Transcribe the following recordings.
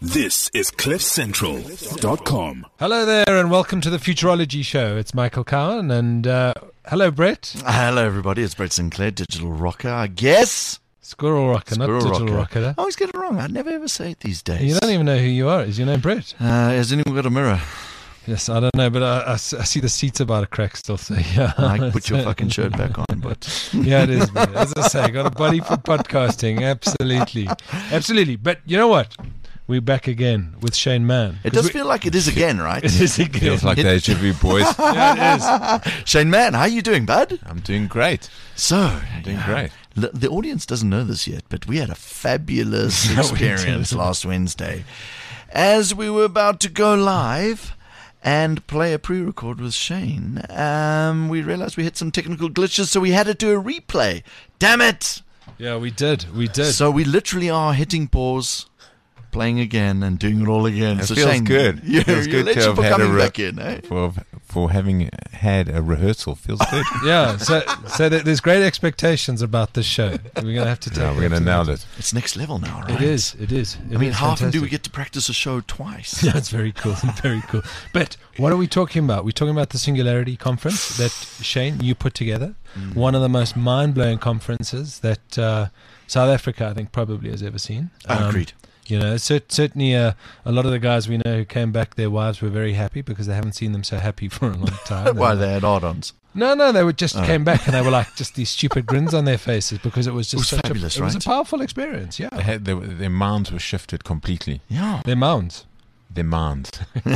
This is CliffCentral.com. Hello there and welcome to the Futurology Show. It's Michael Cowan and hello Brett. Hello everybody, it's Brett Sinclair, Digital Rocker, I guess. Squirrel Rocker, not Digital Rocker. I always get it wrong. I never ever say it these days. You don't even know who you are. Is your name Brett? Has anyone got a mirror? Yes, I don't know, but I see the seats about to crack still, so yeah. Mike, put your fucking shirt back on, but yeah, it is, man. As I say, got a body for podcasting, absolutely. Absolutely. But you know what? We're back again with Shane Mann. It does feel like it is again, right? It is again. Feels like they should be boys. Yeah, it is. Shane Mann, how are you doing, bud? I'm doing great. So, Doing great. The audience doesn't know this yet, but we had a fabulous experience last Wednesday. As we were about to go live and play a pre-record with Shane, we realized we hit some technical glitches, so we had to do a replay. Damn it! Yeah, we did. So we literally are hitting pause, playing again, and doing it all again. It so feels Shane, good. You're Feels good to have had coming back in, eh? for having had a rehearsal. Feels good. Yeah, so there's great expectations about this show. We're going to have to take Yeah, we're going to nail it. It's next level now, right? It is. I mean, how often do we get to practice a show twice? Yeah, it's very cool. Very cool. But what are we talking about? We're talking about the Singularity Conference that, Shane, you put together. One of the most mind-blowing conferences that South Africa, I think, probably has ever seen. Agreed. You know, certainly a lot of the guys we know who came back, their wives were very happy because they haven't seen them so happy for a long time. Why, they had hard-ons? No, they were just came back and they were like just these stupid grins on their faces because it was just such fabulous, it was a right? powerful experience. Yeah, Their minds were shifted completely. Yeah. their mounds. Their minds.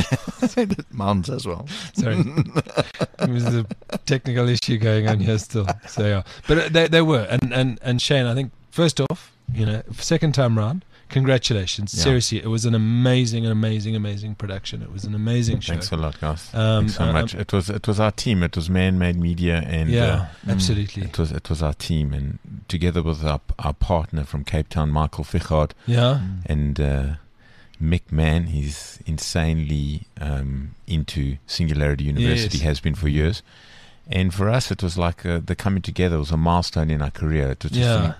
Mounds as well. Sorry, there was a technical issue going on here still. So yeah, but they were, and Shane, I think first off, you know, second time round, congratulations. Yeah. Seriously, it was an amazing production. It was an amazing show. Thanks a lot, guys. Thanks so much. It was our team. It was Man-Made Media, and absolutely. It was our team, and together with our partner from Cape Town, Michael Fichard, and Mick Mann. He's insanely into Singularity University. Yes. Has been for years. And for us, it was like the coming together. It was a milestone in our career. It was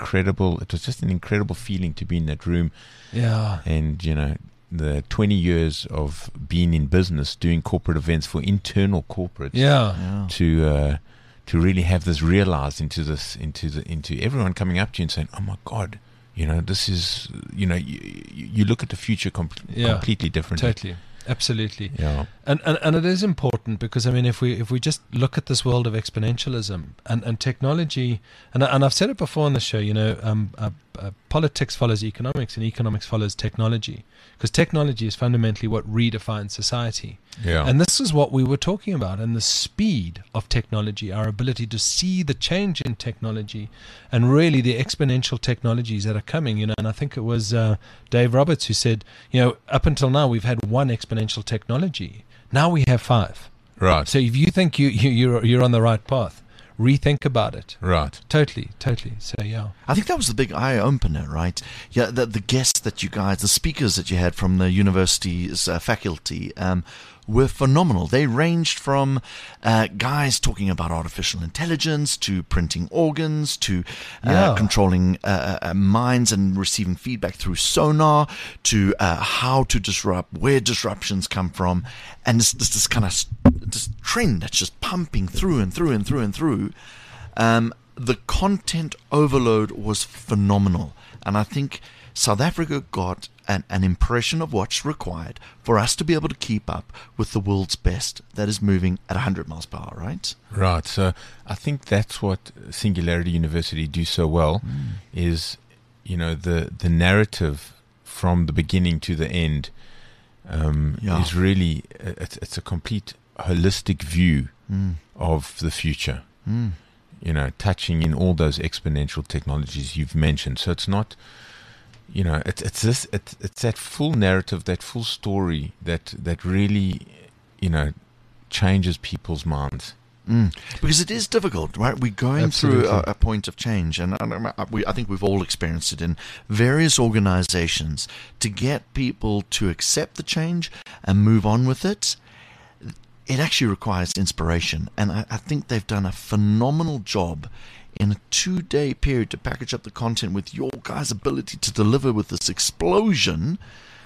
just an incredible feeling to be in that room. Yeah. And, you know, the 20 years of being in business, doing corporate events for internal corporates. Yeah. To really have this realized into everyone coming up to you and saying, oh my God, you know, this is, you know, you look at the future completely differently. Totally. Absolutely. Yeah. And it is important because, I mean, if we just look at this world of exponentialism and technology, and I've said it before on the show, you know, politics follows economics and economics follows technology, because technology is fundamentally what redefines society. Yeah. And this is what we were talking about, and the speed of technology, our ability to see the change in technology and really the exponential technologies that are coming, you know. And I think it was Dave Roberts who said, you know, up until now we've had one exponential technology. Now we have 5. Right. So if you think you're on the right path, rethink about it. Right. Totally. So yeah. I think that was the big eye opener, right? Yeah, the guests that you guys, the speakers that you had from the university's faculty, were phenomenal. They ranged from guys talking about artificial intelligence to printing organs to controlling minds and receiving feedback through sonar to how to disrupt, where disruptions come from, and this kind of this trend that's just pumping through and through and through and through. The content overload was phenomenal, and I think South Africa got an impression of what's required for us to be able to keep up with the world's best that is moving at 100 miles per hour, right? Right. So I think that's what Singularity University do so well is, you know, the narrative from the beginning to the end is really, it's a complete holistic view of the future, you know, touching in all those exponential technologies you've mentioned. So it's not, you know, it's that full narrative, that full story that really, you know, changes people's minds. Because it is difficult, right? We're going through a point of change, and I think we've all experienced it in various organizations. To get people to accept the change and move on with it, it actually requires inspiration. And I think they've done a phenomenal job in a 2-day period to package up the content with your guys' ability to deliver with this explosion.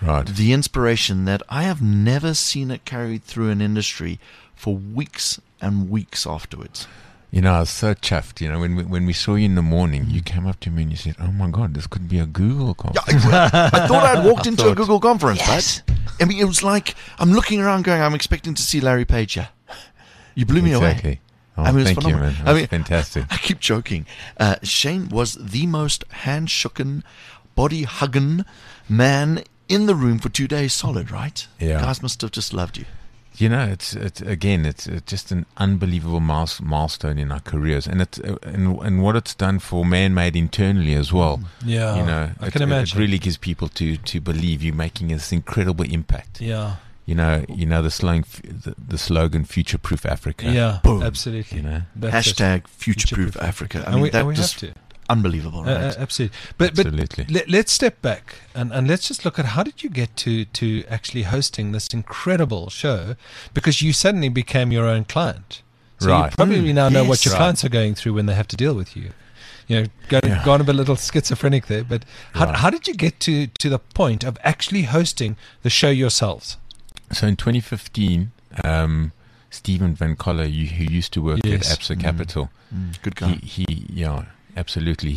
Right. the inspiration that I have never seen it carried through an industry for weeks and weeks afterwards. You know, I was so chuffed. You know, when we saw you in the morning, you came up to me and you said, "Oh my God, this could be a Google conference." Yeah, I thought I'd walked into a Google conference, right? I mean, it was like I'm looking around going, I'm expecting to see Larry Page here. You blew me away. Exactly. Oh, I mean, it's thank you, phenomenal. man. It was fantastic. I keep joking. Shane was the most hand-shooken, body-hugging man in the room for 2 days solid, right? Yeah. Guys must have just loved you. You know, it's just an unbelievable milestone in our careers, and and what it's done for Man-Made internally as well. Yeah, You know, I can imagine. It really gives people to believe you're making this incredible impact. Yeah, You know the slogan "Future-proof Africa." yeah, Boom. absolutely. You know, That's just- Hashtag future-proof Africa. I and mean, we that have just to. unbelievable, right? Absolutely. But Absolutely. let's step back and let's just look at how did you get to actually hosting this incredible show, because you suddenly became your own client. So Right. you probably now know what Yes. your Right. clients are going through when they have to deal with you. You know, gone a bit little schizophrenic there, but Right. how did you get to the point of actually hosting the show yourselves? So in 2015, Stephen Van Coller, who used to work Yes. at Absa Capital, Good guy. yeah, absolutely.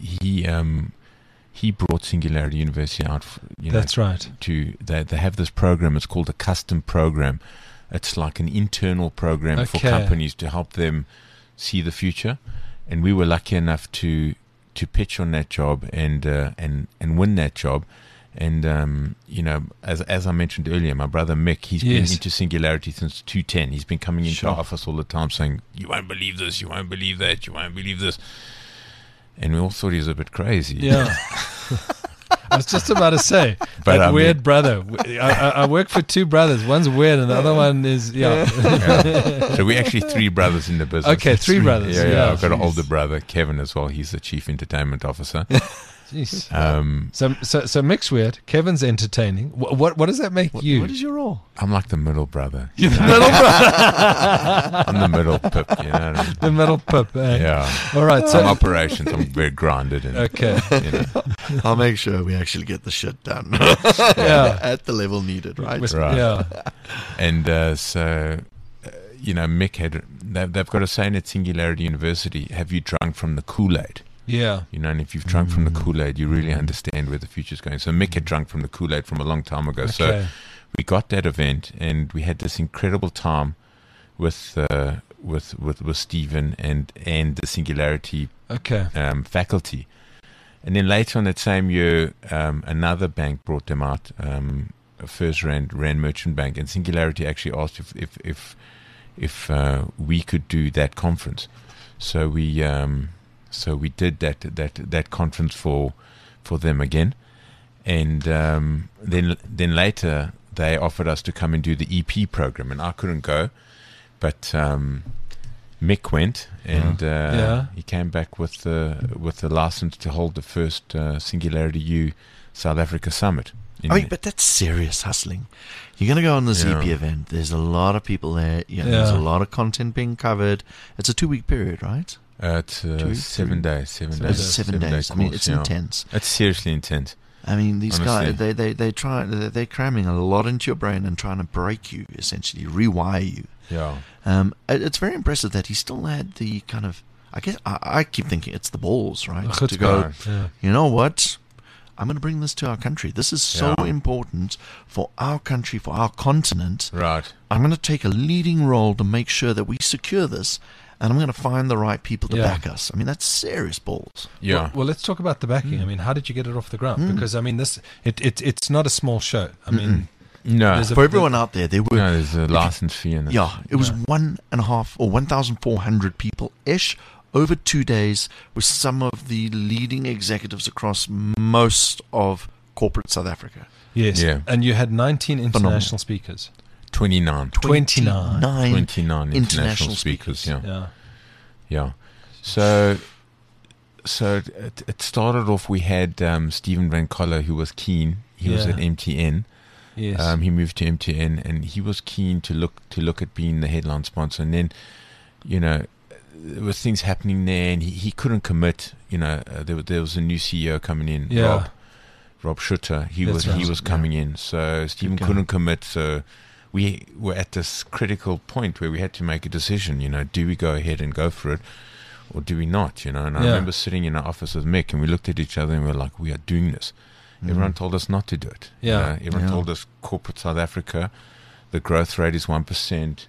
He brought Singularity University out. That's right. They have this program. It's called a custom program. It's like an internal program for Okay. companies to help them see the future. And we were lucky enough to pitch on that job and win that job. And you know, as I mentioned earlier, my brother Mick, he's been Yes. into Singularity since 2010. He's been coming into Sure. our office all the time saying, "You won't believe this, you won't believe that, you won't believe this." And we all thought he was a bit crazy. Yeah. I was just about to say, But, that I weird mean- brother. I work for two brothers. One's weird and the other one is, Yeah. So we're actually three brothers in the business. Okay, three brothers. Yeah, Yeah. I've got an older brother, Kevin, as well. He's the chief entertainment officer. Jeez. Um, So Mick's weird. Kevin's entertaining. What does that make you? What is your role? I'm like the middle brother. You're the middle brother. I'm the middle pip, you know what I mean? The middle pup. Eh? Yeah. All right. Some So operations, I'm very grounded in. okay. You know. I'll make sure we actually get the shit done Yeah. at the level needed, right? Right. Yeah. And you know, Mick they've got a saying at Singularity University, have you drunk from the Kool-Aid? Yeah. You know, and if you've drunk from the Kool-Aid, you really understand where the future's going. So Mick had drunk from the Kool-Aid from a long time ago. So Okay. we got that event, and we had this incredible time with Stephen and the Singularity Okay. faculty. And then later on that same year, another bank brought them out, First Rand Merchant Bank, and Singularity actually asked if we could do that conference. So we did that conference for them again, and then later they offered us to come and do the EP program, and I couldn't go, but Mick went, and Yeah. he came back with the license to hold the first Singularity U South Africa Summit. I mean, but that's serious hustling. You're going to go on this EP event. There's a lot of people there. There's a Yeah. lot of content being covered. It's a 2-week period, right? It's 7 days. 7 It's days. 7 days. I mean, course, it's yeah. intense. It's seriously intense. I mean, these Honestly. guys, they're cramming a lot into your brain and trying to break you, essentially, rewire you. Yeah. It's very impressive that he still had the kind of, I guess, I keep thinking it's the balls, right? To Chutzpah. go, Yeah. you know what? I'm going to bring this to our country. This is so Yeah. important for our country, for our continent. Right. I'm going to take a leading role to make sure that we secure this, and I'm going to find the right people to Yeah. back us. I mean, that's serious balls. Yeah. Well, let's talk about the backing. I mean, how did you get it off the ground? Because I mean, it's not a small show. I mean, No. There's a- For everyone out there, there were No, there's a license fee in it. Yeah, it was 1.5 or 1,400 people ish over 2 days with some of the leading executives across most of corporate South Africa. yes. Yeah. And you had 19 international Phenomenal. speakers. 29. 29. 29 international speakers. Yeah. Yeah. Yeah. So it started off, we had Stephen Van Coller, who was keen. He was Yeah. at MTN. Yes. He moved to MTN, and he was keen to look at being the headline sponsor. And then, you know, there was things happening there, and he couldn't commit. You know, there was a new CEO coming in, Yeah. Rob, Rob Schutter, he That's right. was coming in. So Stephen Good guy. couldn't commit. So we were at this critical point where we had to make a decision. Do we go ahead and go for it, or do we not? And I remember sitting in our office with Mick, and we looked at each other and we were like, we are doing this. Everyone told us not to do it. Yeah. Everyone told us corporate South Africa, the growth rate is 1%.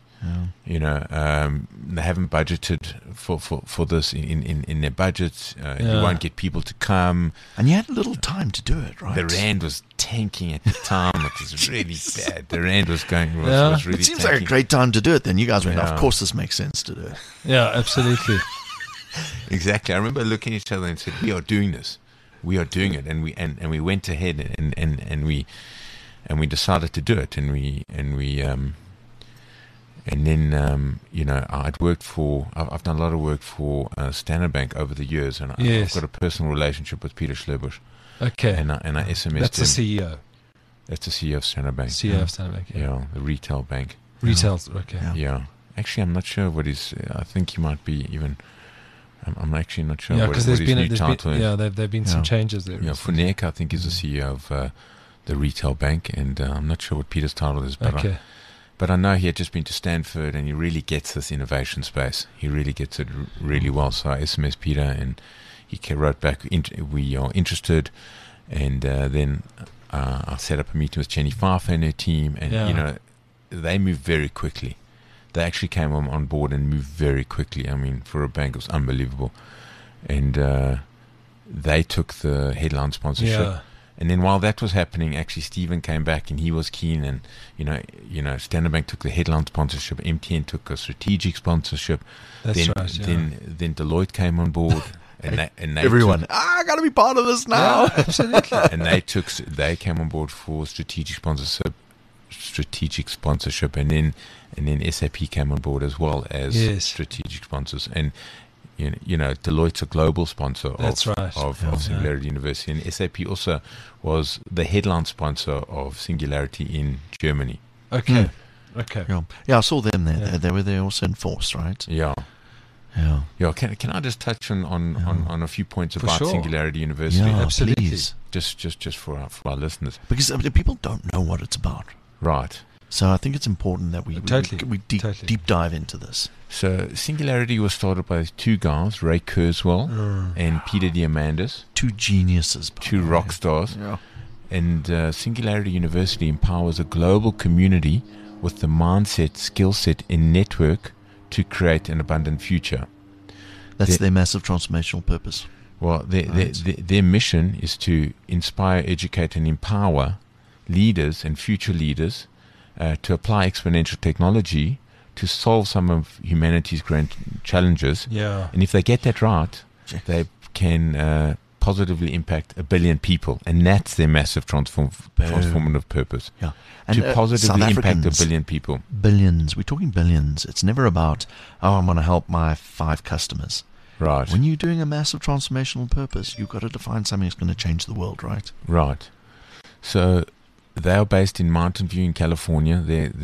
They haven't budgeted for this in their budgets. You won't get people to come. And you had little time to do it, right? The rand was tanking at the time. It was really bad. The rand was was really It seems tanking. like a great time to do it. Then you guys went, Yeah. of course this makes sense to do it. Yeah, absolutely. Exactly. I remember looking at each other and said, "We are doing this. We are doing it." And we went ahead and we decided to do it. And then I've done a lot of work for Standard Bank over the years, and I've got a personal relationship with Peter Schlebusch. Okay. And I SMS That's him. the CEO. That's the CEO of Standard Bank. CEO of Standard Bank. Yeah, the retail bank. Retail. Okay. Yeah. Actually, I'm not sure what his. I think he might be even. I'm actually not sure Yeah, what because his there's new been title is. there've been some changes there. Yeah, Funeka, I think, is the CEO of the retail bank, and I'm not sure what Peter's title is, but but I know he had just been to Stanford, and he really gets this innovation space. He really gets it really well. So I SMS Peter, and he wrote back, we are interested, and then I set up a meeting with Jenny Pfeiffer and her team, and they moved very quickly. They actually came on board and moved very quickly. I mean, for a bank, it was unbelievable. And they took the headline sponsorship. Yeah. And then while that was happening, actually Stephen came back and he was keen. And Standard Bank took the headline sponsorship. MTN took a strategic sponsorship. That's then, right. Yeah. Then Deloitte came on board. And they Everyone, I got to be part of this now. Yeah, absolutely. and they came on board for strategic sponsorship, and then SAP came on board as well as strategic sponsors. And Deloitte's a global sponsor of Singularity University, and SAP also was the headline sponsor of Singularity in Germany. Okay. Yeah, I saw them there. Yeah. They were there also in force, right? Yeah. Can I just touch on a few points For about sure. Singularity University? Yeah, Absolutely. please. Just for our listeners. Because people don't know what it's about. Right. So I think it's important that we Totally. deep dive into this. So Singularity was started by two guys, Ray Kurzweil and Peter Diamandis, Two geniuses. by two the way. rock stars. Yeah. And Singularity University empowers a global community with the mindset, skill set, and network to create an abundant future. That's their massive transformational purpose. Well, their mission is to inspire, educate, and empower leaders and future leaders to apply exponential technology to solve some of humanity's grand challenges. Yeah. And if they get that right, they can positively impact 1 billion people. And that's their massive transformative purpose. Yeah. And To positively South impact 1 Africans, billion people. Billions. We're talking billions. It's never about, I'm going to help my 5 customers. Right. When you're doing a massive transformational purpose, you've got to define something that's going to change the world, right? Right. So they are based in Mountain View in California.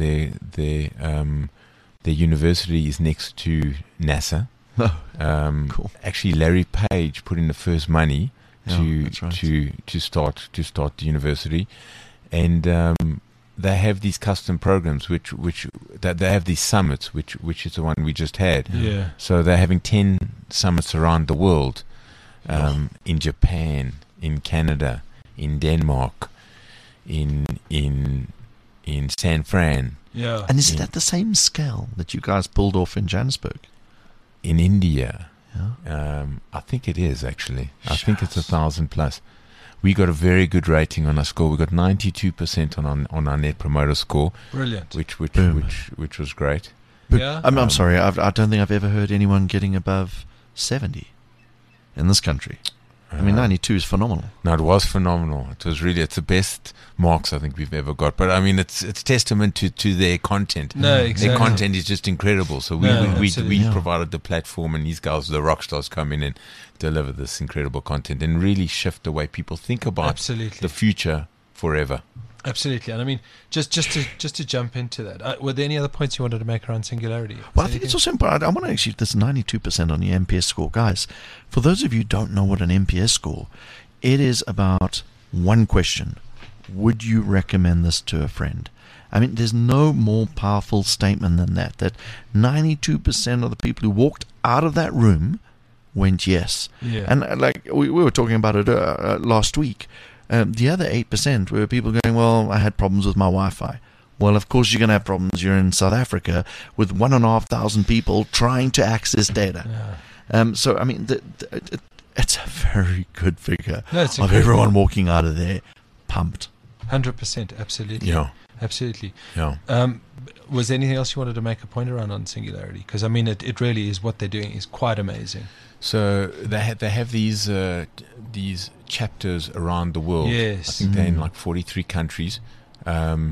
Their university is next to NASA. Cool. Actually, Larry Page put in the first money that's right. to start the university, and they have these custom programs, which they have these summits, which is the one we just had. Yeah. So they're having 10 summits around the world, in Japan, in Canada, in Denmark, in San Fran, Yeah. And is it at the same scale that you guys pulled off in Johannesburg? in India. Yeah. I think it is actually. I think it's 1,000 plus. We got a very good rating on our score. We got 92% on our net promoter score, Brilliant. which Boom. was great. But Yeah. I'm sorry, I don't think I've ever heard anyone getting above 70 in this country. I mean, 92 is phenomenal. No, it was phenomenal. It's the best marks I think we've ever got. But I mean, it's testament to their content. No, exactly. Their content is just incredible. So we absolutely. Yeah. provided the platform, and these guys, the rock stars, come in and deliver this incredible content and really shift the way people think about Absolutely. the future forever. Absolutely. And I mean, just to jump into that, were there any other points you wanted to make around Singularity? Well, I think it's also important. I want to actually, this 92% on the NPS score. Guys, for those of you who don't know what an NPS score, it is about one question. Would you recommend this to a friend? I mean, there's no more powerful statement than that 92% of the people who walked out of that room went yes. Yeah. And like we were talking about it last week. The other 8% were people going, well, I had problems with my Wi-Fi. Well, of course you're going to have problems. You're in South Africa with 1,500 people trying to access data. Yeah. So, I mean, it's a very good figure of everyone walking out of there pumped. 100%, absolutely. Yeah. Absolutely. Yeah. Was there anything else you wanted to make a point around on Singularity? Because, I mean, it really is, what they're doing is quite amazing. So they have these chapters around the world. Yes. I think they're in like 43 countries, or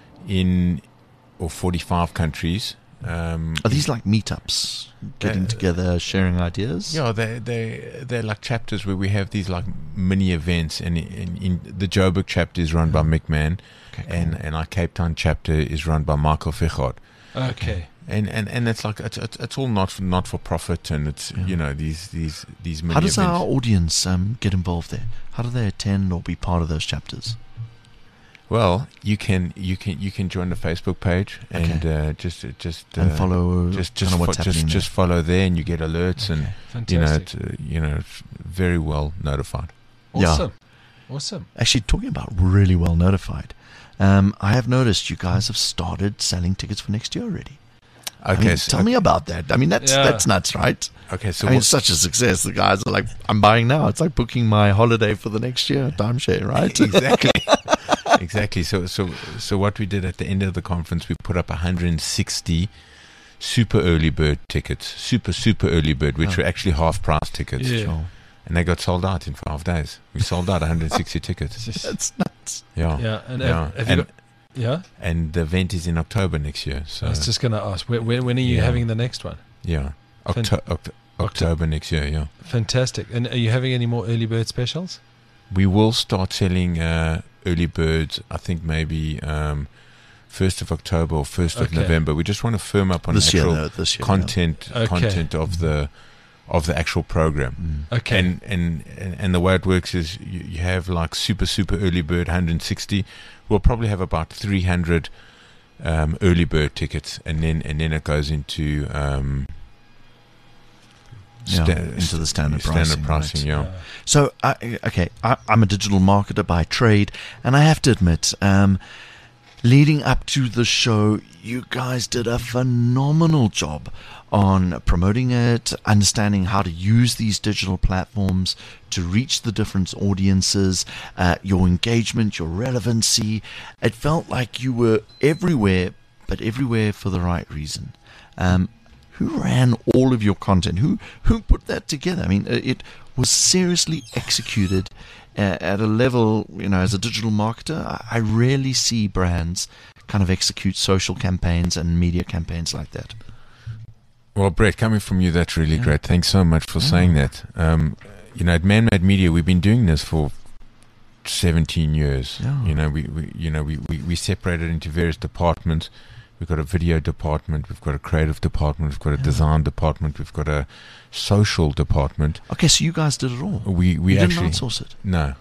45 countries. Are these like meetups, getting together, sharing ideas? Yeah, they're like chapters where we have these like mini events, and in the Joburg chapter is run by Mick Mann, okay, cool. and our Cape Town chapter is run by Michael Fichard. Okay. And it's like it's all not for profit, and it's these mini How does events. our audience get involved there? How do they attend or be part of those chapters? Well, you can join the Facebook page and just and follow what's happening. Just follow there, and you get alerts, and Fantastic. it's very well notified. Awesome. Awesome. Actually, talking about really well notified, I have noticed you guys have started selling tickets for next year already. Okay, I mean, tell me about that. I mean, that's nuts, right? Okay, so I mean, it's such a success. The guys are like, I'm buying now. It's like booking my holiday for the next year, timeshare, right? Exactly. So what we did at the end of the conference, we put up 160 super early bird tickets, super early bird, which were actually half price tickets. Yeah. Sure. And they got sold out in 5 days. We sold out 160 tickets. That's nuts. Yeah. Yeah. And Yeah. have you got, yeah? And the event is in October next year. So I was just going to ask, when are you having the next one? yeah, October next year. Yeah. Fantastic. And are you having any more early bird specials? We will start selling early birds, I think maybe 1st of October or 1st of November. We just want to firm up on this actual year, content of the actual program. Okay. And the way it works is you have like super early bird 160. We'll probably have about 300 early bird tickets, and then it goes into into the standard pricing. Right. Yeah. So, I'm a digital marketer by trade, and I have to admit, leading up to the show, you guys did a phenomenal job on promoting it, understanding how to use these digital platforms to reach the different audiences, your engagement, your relevancy. It felt like you were everywhere, but everywhere for the right reason. Who ran all of your content? Who put that together? I mean, it was seriously executed at a level, as a digital marketer, I rarely see brands kind of execute social campaigns and media campaigns like that. Well, Brett, coming from you, that's really great. Thanks so much for saying that. At Man-Made Media, we've been doing this for 17 years. Yeah. We separated into various departments. We've got a video department, we've got a creative department, we've got a design department, we've got a social department. Okay, so you guys did it all. We you actually didn't outsource it. No,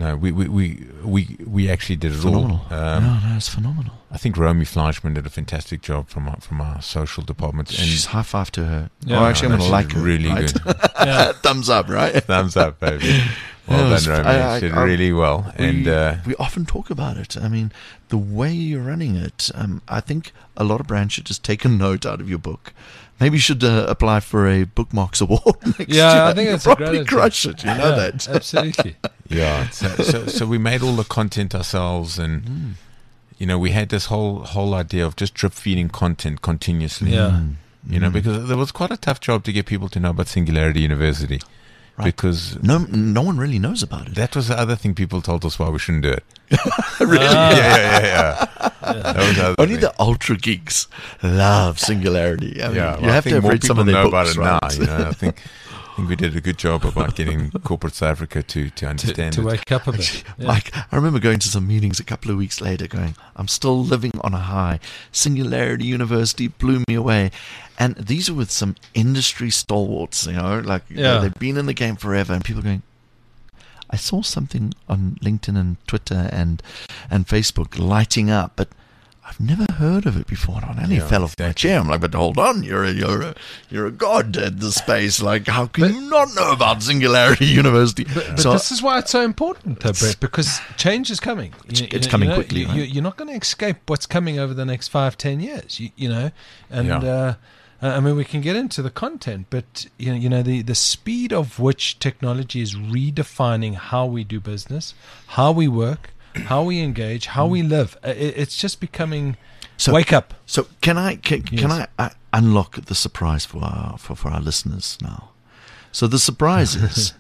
we actually did it Phenomenal. all. No, it's phenomenal. I think Romy Fleischman did a fantastic job from our social department. And She's high five to her. Yeah. I'm going to like her. Really right? good. Thumbs up, right? Thumbs up, baby. Well done, Romy. She did really well. We often talk about it. I mean, the way you're running it, I think a lot of brands should just take a note out of your book. Maybe you should apply for a Bookmarks Award next year. I think that's a great probably idea. crush it. You know that. Absolutely. Yeah. So we made all the content ourselves, and we had this whole idea of just drip feeding content continuously. Yeah. Because there was quite a tough job to get people to know about Singularity University. Right. Because no one really knows about it. that was the other thing people told us why we shouldn't do it. Really? Yeah. That was the other Only thing. the ultra geeks love Singularity. I mean, Yeah, you have to have more read some of people their know books, about right? it now. I think we did a good job about getting corporate South Africa to understand to it. wake up a bit. Yeah. Like, I remember going to some meetings a couple of weeks later going, I'm still living on a high. Singularity University blew me away. And these are with some industry stalwarts, they've been in the game forever, and people going, I saw something on LinkedIn and Twitter and Facebook lighting up, but I've never heard of it before. I nearly fell off my chair. I'm like, but hold on, you're a god at the space. Like, how can you not know about Singularity University? But this is why it's so important, though, Brett, because change is coming. It's coming quickly. You're not going to escape what's coming over the next 5-10 years. You know, and I mean, we can get into the content, but the speed of which technology is redefining how we do business, how we work, how we engage, how we live. It's just becoming. Wake up. So can I unlock the surprise for our listeners now? So the surprise is,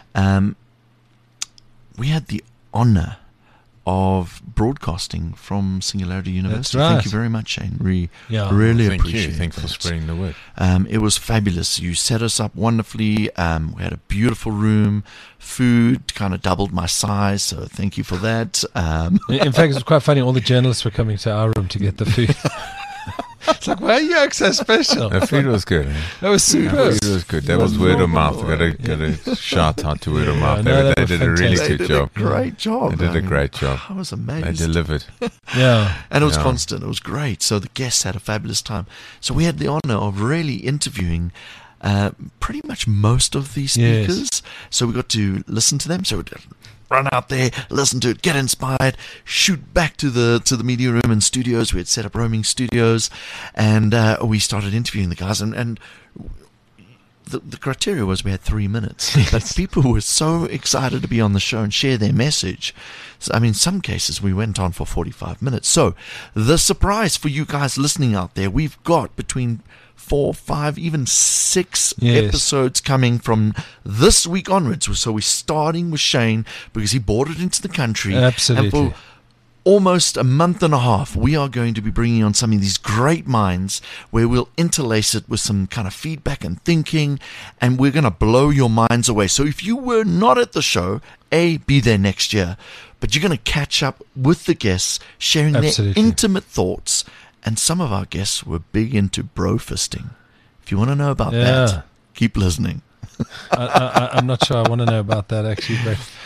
we had the honor of broadcasting from Singularity University. That's right. Thank you very much, Shane. Really appreciate it. Thanks for spreading the word. It was fabulous. You set us up wonderfully. We had a beautiful room. Food kind of doubled my size, so thank you for that. In fact, it was quite funny. All the journalists were coming to our room to get the food. It's like, why are you so special? The food was good. That was superb. Food was good. That was word of mouth. Got a shout out to word of mouth. They did a really good job. Great job. They did a great job. I was amazed. They delivered. Yeah. And it was constant. It was great. So the guests had a fabulous time. So we had the honor of really interviewing pretty much most of these speakers. Yes. So we got to listen to them. So we'd run out there, listen to it, get inspired, shoot back to the media room and studios. We had set up roaming studios, and we started interviewing the guys. And the criteria was we had 3 minutes. But people were so excited to be on the show and share their message. So, I mean, in some cases, we went on for 45 minutes. So the surprise for you guys listening out there, we've got between 4, 5, even 6 episodes coming from this week onwards. So we're starting with Shane because he brought it into the country. Absolutely. And for almost a month and a half, we are going to be bringing on some of these great minds where we'll interlace it with some kind of feedback and thinking, and we're going to blow your minds away. So if you were not at the show, be there next year, but you're going to catch up with the guests, sharing their intimate thoughts. And some of our guests were big into bro fisting. If you want to know about that, keep listening. I'm not sure I want to know about that actually,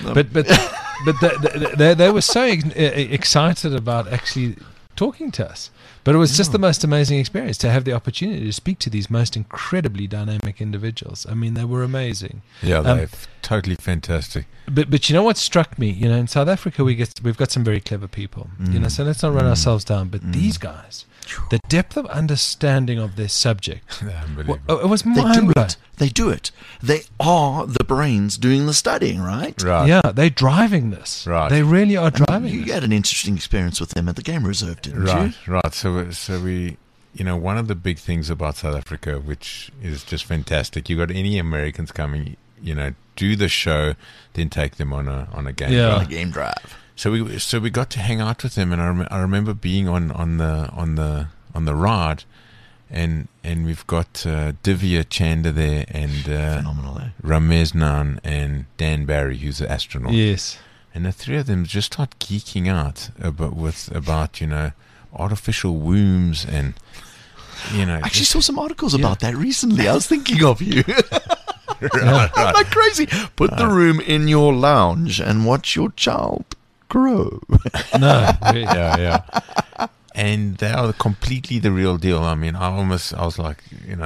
but they were so excited about actually talking to us. But it was just the most amazing experience to have the opportunity to speak to these most incredibly dynamic individuals. I mean, they were amazing. Yeah, they're totally fantastic. But you know what struck me? You know, in South Africa we've got some very clever people. You know, so let's not run ourselves down. But these guys, the depth of understanding of their subject, it was mind-blowing. They do it. They are the brains doing the studying, right? Right. Yeah, they're driving this. Right. They really are driving this. You had an interesting experience with them at the Game Reserve, didn't you? Right. So we, one of the big things about South Africa, which is just fantastic, you got any Americans coming, do the show, then take them on a game drive. On a game drive. So we got to hang out with them, and I remember being on the ride. And we've got Divya Chanda there, and phenomenal, Ramesh Nan and Dan Barry, who's an astronaut. Yes. And the three of them just start geeking out about artificial wombs and I actually saw some articles about that recently. I was thinking of you. Right. I'm like crazy. Put the room in your lounge and watch your child grow. No. Yeah. And they are completely the real deal. I mean, I was like,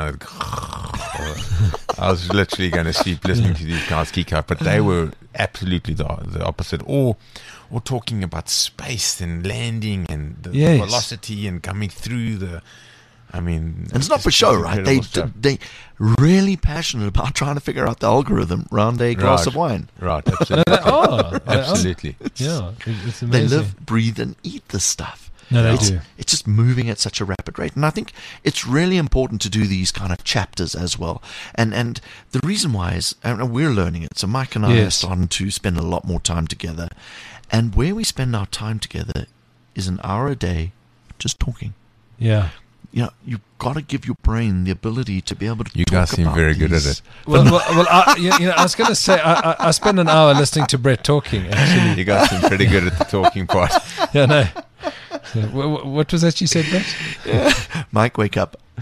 I was literally going to sleep listening to these guys geek out, but they were absolutely the opposite. Or talking about space and landing and the velocity and coming through and it's not for show, right? They really passionate about trying to figure out the algorithm around a glass of wine. Right, absolutely. Absolutely. Yeah, it's amazing. They live, breathe, and eat this stuff. No, they do. It's just moving at such a rapid rate. And I think it's really important to do these kind of chapters as well. And the reason why is we're learning it. So Mike and I are starting to spend a lot more time together. And where we spend our time together is an hour a day just talking. Yeah. You've got to give your brain the ability to be able to You guys seem very good at it. Well, I was going to say, I spend an hour listening to Brett talking, actually. You guys seem pretty good at the talking part. Yeah, no. What was that you said, Brett? Mike, wake up.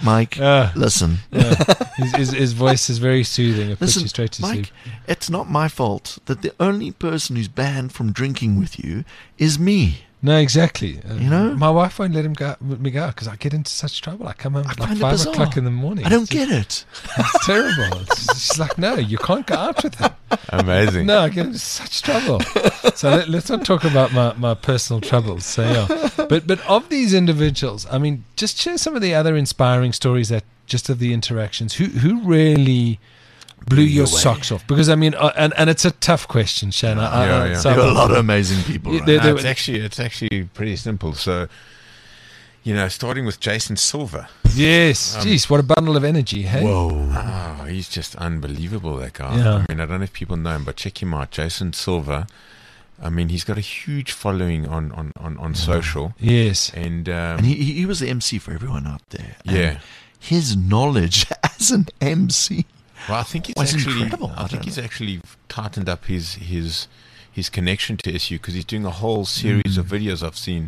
Mike, listen. His voice is very soothing. It puts Listen, you straight to Mike, sleep. it's not my fault that the only person who's banned from drinking with you is me. No, exactly. You know? My wife won't let me go because I get into such trouble. I come home I at like find it 5 bizarre. o'clock in the morning. I don't get it. It's terrible. She's like, no, you can't go out with him. Amazing. No, I get into such trouble. So let's not talk about my personal troubles. So yeah, but of these individuals, I mean, just share some of the other inspiring stories that just of the interactions. Who really blew your socks off? Because I mean, and it's a tough question, Shanna. Yeah. So There are a lot of amazing people. Right? There- It's actually pretty simple. So, starting with Jason Silva. Yes, jeez, what a bundle of energy, hey? Whoa. Oh, he's just unbelievable, that guy. Yeah. I mean, I don't know if people know him, but check him out, Jason Silva. I mean, he's got a huge following on social, Yes. and And he was the MC for everyone out there. And yeah. his knowledge as an MC. Well, I think it's was actually. incredible. I think he's actually tightened up his connection to SU because he's doing a whole series of videos. I've seen.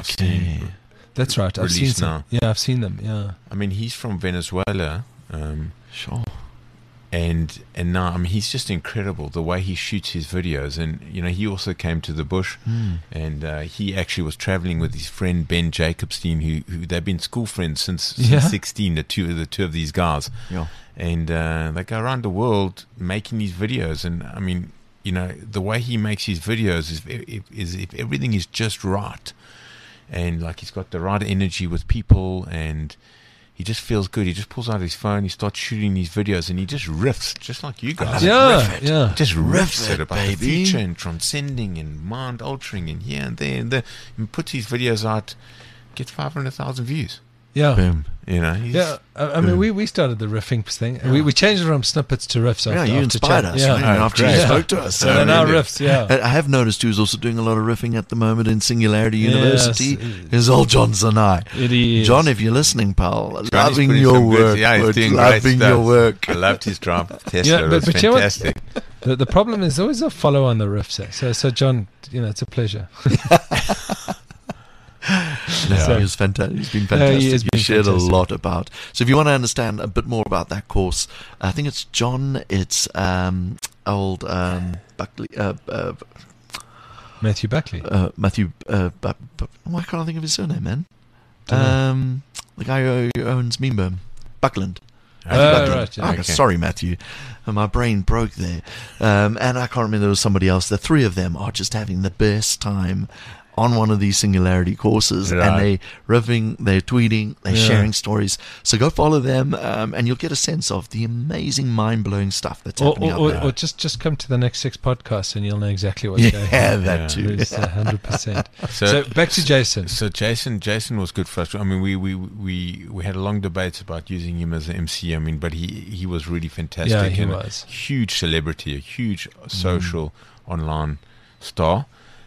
That's right. I've seen Released some. now. Yeah, I've seen them. Yeah. I mean, he's from Venezuela. Sure. And now, I mean, he's just incredible the way he shoots his videos. And he also came to the bush, and he actually was traveling with his friend Ben Jacobstein, who they've been school friends since 16. The two of these guys, Yeah. and they go around the world making these videos. And I mean, the way he makes his videos is if everything is just right, and like he's got the right energy with people, and he just feels good. He just pulls out his phone, he starts shooting these videos, and he just riffs, just like you guys. Yeah. Just riffs it, it about baby. the future and transcending and mind altering and here and there and there, and puts his videos out, gets 500,000 views. Yeah. Boom. He's, Yeah, I mean, we started the riffing thing. We changed it from snippets to riffs. Yeah, After, you after inspired chat. us Yeah. right? After great. you Yeah. spoke to us. So they're now riffs, yeah. I have noticed who's also doing a lot of riffing at the moment in Singularity Yes. University is old John Zanai. It is. John, if you're listening, pal, Johnny's loving putting your some good- work. yeah, he's bud, doing great loving stuff. your work. I loved his drive Tesla. Yeah, It was but you know what? fantastic. The problem is always a follow on the riffs. So John, it's a pleasure. No, he was fantastic. He's been fantastic. he has You been shared fantastic. a lot about. So if you want to understand a bit more about that course, I think it's John. It's old Buckley. Matthew Buckley. Matthew. Why can't I think of his surname, man? The guy who owns Meanberm, Buckland. Buckland. Right, yeah. Okay. Sorry, Matthew. My brain broke there. And I can't remember, there was somebody else. The three of them are just having the best time on one of these Singularity courses, Right. and they're riffing, they're tweeting, they're sharing stories. So go follow them, and you'll get a sense of the amazing, mind-blowing stuff that's happening out there. Or just come to the next 6 podcasts and you'll know exactly what's going on. Yeah, that too. It's 100%. So back to Jason. So Jason was good for us. I mean, we had a long debate about using him as an MC. I mean, but he was really fantastic. Yeah, he and was. a huge celebrity, a huge social online star.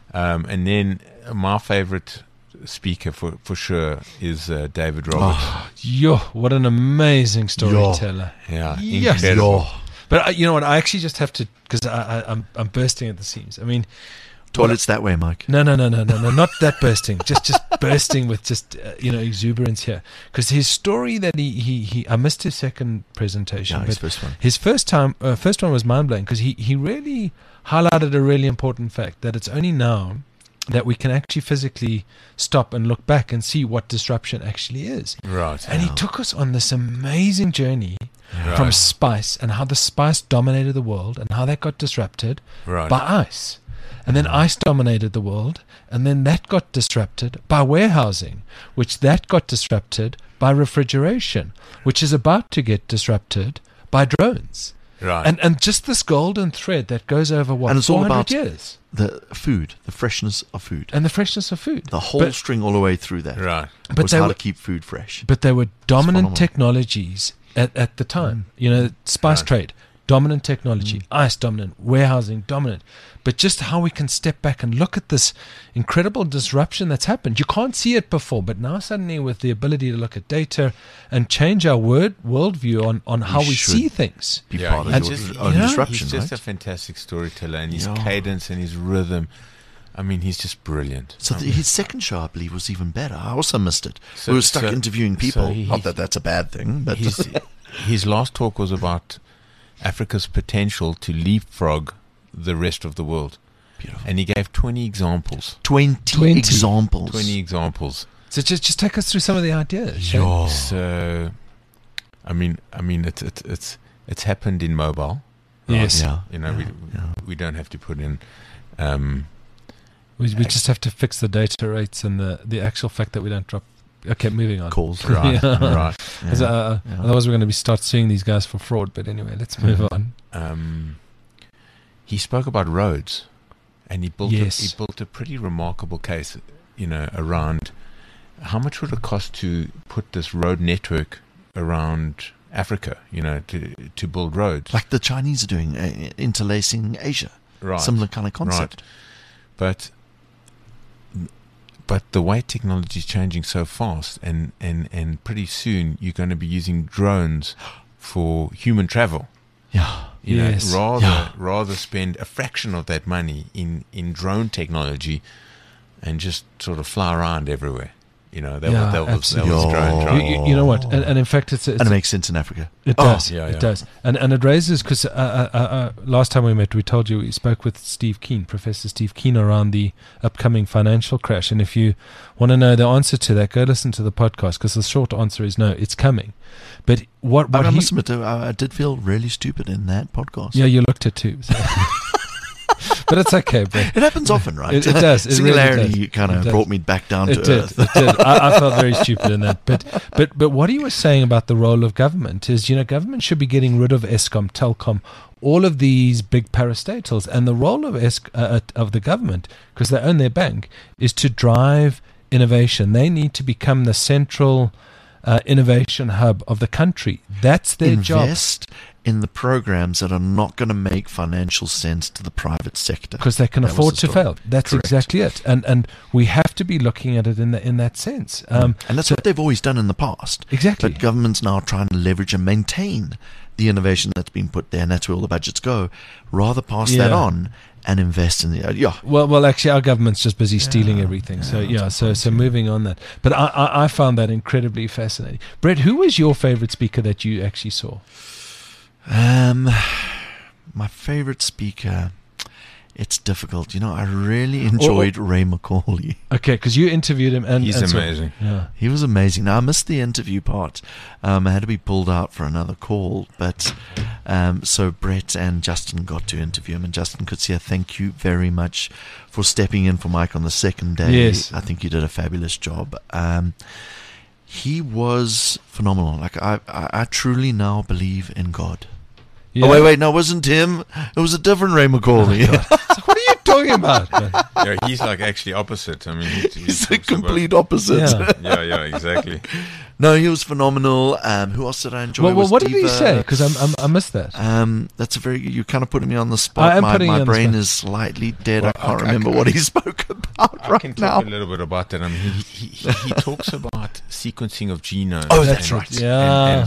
And then my favorite speaker for sure is David Roberts. Yo, what an amazing storyteller. Yeah, Yes. incredible. But you know what? I actually just have to, because I'm bursting at the seams. I mean, Toilets that way, Mike. No, not that bursting. Just bursting with just exuberance here. Because his story that he I missed his second presentation. Yeah, his but first one. His first one was mind blowing because he really highlighted a really important fact that it's only now that we can actually physically stop and look back and see what disruption actually is. Right. And he took us on this amazing journey Right. from spice and how the spice dominated the world and how that got disrupted Right. by ice. And then ice dominated the world, and then that got disrupted by warehousing, which that got disrupted by refrigeration, which is about to get disrupted by drones. Right. And just this golden thread that goes over And it's all 400 about years. the food, the freshness of food. And the freshness of food. The whole string all the way through that. Right. But Was they how were- to keep food fresh. But they were dominant phenomenal. technologies at the time. Spice Right. trade, dominant technology, ice dominant, warehousing dominant. But just how we can step back and look at this incredible disruption that's happened. You can't see it before, but now suddenly with the ability to look at data and change our worldview on how we should see things. Be Yeah, part he's of just- your own you know, disruption, He's just right? a fantastic storyteller, and his Yeah. cadence and his rhythm. I mean, he's just brilliant. So his second show, I believe, was even better. I also missed it. So- we were stuck so- interviewing people. so he- Not that that's a bad thing, but His last talk was about Africa's potential to leapfrog the rest of the world. beautiful. And he gave 20 examples. 20 examples. 20 examples. So just take us through some of the ideas. Shane. Yeah. So, I mean, it's happened in mobile. Yes. Yeah. You know, we don't have to put in. We just have to fix the data rates and the actual fact that we don't drop. Okay, moving on. Calls. Right, Yeah. right. Yeah. Otherwise, we're going to start suing these guys for fraud. But anyway, let's move on. He spoke about roads, and he built Yes. a pretty remarkable case, you know, around how much would it cost to put this road network around Africa, you know, to build roads. Like the Chinese are doing, interlacing Asia. Right. Similar kind of concept. Right. But the way technology is changing so fast, and pretty soon you're going to be using drones for human travel. Yeah. You Yes. know, rather spend a fraction of that money in drone technology and just sort of fly around everywhere. You know, that was absolutely. drone. You know what? And in fact, it's And it makes sense in Africa. It does. yeah, It yeah. does. And it raises, because last time we met, we told you we spoke with Steve Keen, Professor Steve Keen, around the upcoming financial crash. And if you want to know the answer to that, go listen to the podcast, because the short answer is no, it's coming. But what I he, must admit, I did feel really stupid in that podcast. yeah, you looked at too. So. But it's okay, bro. It happens often, right? It does. It really Singularity does. kind It of does. brought me back down to It did. earth. It did. I felt very stupid in that. But what he was saying about the role of government is, you know, government should be getting rid of Eskom, Telkom, all of these big parastatals, and the role of of the government, because they own their bank, is to drive innovation. They need to become the central innovation hub of the country. That's their job. Invest in the programs that are not going to make financial sense to the private sector. Because they can That was afford the to story. fail. That's Correct. exactly it. And we have to be looking at it in that sense. And that's what they've always done in the past. Exactly. But government's now trying to leverage and maintain the innovation that's been put there, and that's where all the budgets go. Rather pass that Yeah. on and invest in the Well, actually, our government's just busy stealing everything. So moving on that. But I found that incredibly fascinating. Brett, who was your favorite speaker that you actually saw? My favorite speaker. It's difficult. You know, I really enjoyed Ray McCauley. Okay, because you interviewed him, and He's and so- amazing. yeah. He was amazing. Now, I missed the interview part. I had to be pulled out for another call. But so Brett and Justin got to interview him. And Justin Kutsia, thank you very much for stepping in for Mike on the second day. Yes. I think you did a fabulous job. He was phenomenal. Like, I truly now believe in God. Yeah. Oh, wait, no, it wasn't him. It was a different Ray McCauley. What are you talking about? Yeah, he's like actually opposite. I mean, He's the talks about- complete opposite. Yeah. Yeah, exactly. No, he was phenomenal. Who else did I enjoy? Well, Was what did he Diva. say? Because I missed that. That's a very. You kind of putting me on the spot. I am My putting you on the brain spot. is slightly dead. Well, I can't I remember can- what he spoke about I right can now. talk a little bit about that. I mean, he talks about sequencing of genomes. Oh, that's and- right. Yeah.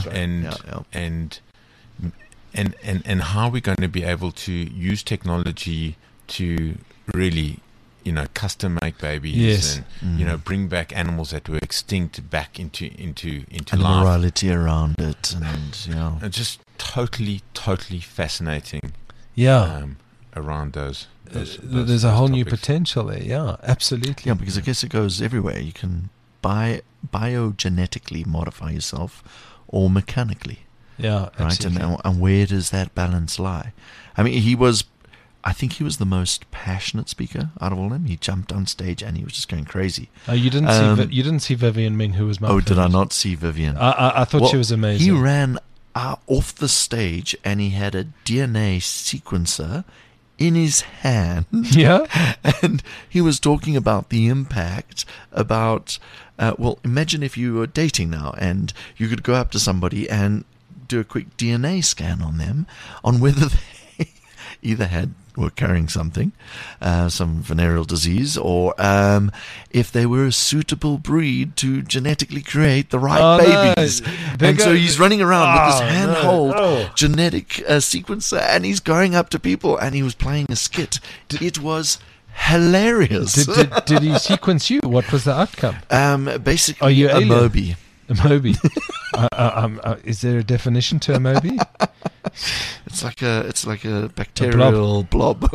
And how we're going to be able to use technology to really, you know, custom make babies. Yes. And you know, bring back animals that were extinct back into And life. morality around it, and you know. It's just totally fascinating. Yeah. Around those There's a whole new topics. potential there. Yeah, absolutely. Yeah, because I guess it goes everywhere. You can biogenetically modify yourself, or mechanically. Yeah, Right, absolutely. and where does that balance lie? I mean, I think he was the most passionate speaker out of all of them. He jumped on stage and he was just going crazy. You didn't see Vivian Ming, who was my Did I favorite. not see Vivian? I thought Well, she was amazing. He ran off the stage and he had a DNA sequencer in his hand. Yeah. And he was talking about the impact about, imagine if you were dating now and you could go up to somebody and do a quick DNA scan on them, on whether they either were carrying something, some venereal disease, or if they were a suitable breed to genetically create the right babies. And so he's running around with this handhold genetic sequencer, and he's going up to people, and he was playing a skit. It was hilarious. Did he sequence you? What was the outcome? Basically, Are you a alien? Moby. A Moby. Is there a definition to a Moby? It's like a bacterial blob.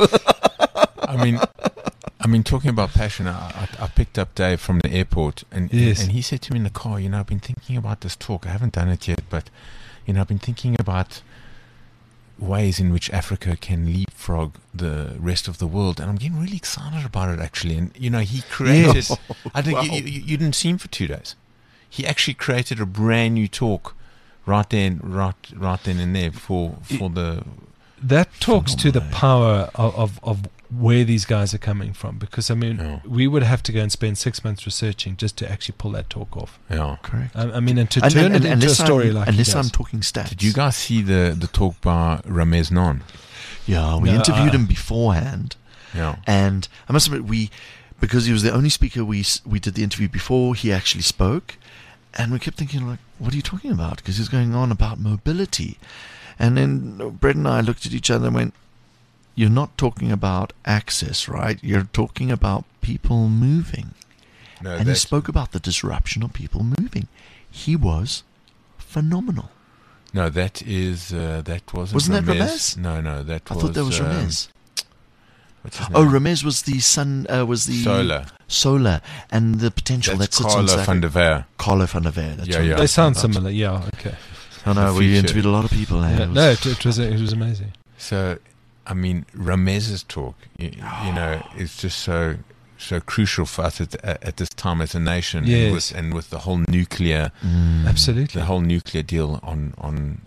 I mean, talking about passion, I picked up Dave from the airport, and Yes. and he said to me in the car, I've been thinking about this talk. I haven't done it yet, but I've been thinking about ways in which Africa can leapfrog the rest of the world, and I'm getting really excited about it actually. And he created. Yes. I think you didn't see him for 2 days. He actually created a brand new talk right then and there for the. That talks to the Phenomenal. power of where these guys are coming from, because we would have to go and spend 6 months researching just to actually pull that talk off. Yeah. Correct. And to turn it into a story like unless he does. I'm talking stats. Did you guys see the talk by Ramez Non? Yeah, we No, interviewed him beforehand, Yeah. and I must admit, because he was the only speaker we did the interview before he actually spoke, and we kept thinking, like, what are you talking about? Because he's going on about mobility, and then Brett and I looked at each other and went, "You're not talking about access, right? You're talking about people moving." No, And he spoke about the disruption of people moving. He was phenomenal. No, that wasn't. Wasn't that Ramez? Ramez? No, that I was. thought that was Ramez. What's his Oh, name? Ramez was the solar and the potential That's that sits on Carlo van der Veer. Carlo van der Veer. That's Yeah, what yeah. I'm They sound talking about. similar. Yeah. Okay. I know, The we future. interviewed a lot of people. Yeah, And no, it was amazing. So, I mean, Ramez's talk, is just so crucial for us at this time as a nation. Yes. And with the whole nuclear, Absolutely. the whole nuclear deal on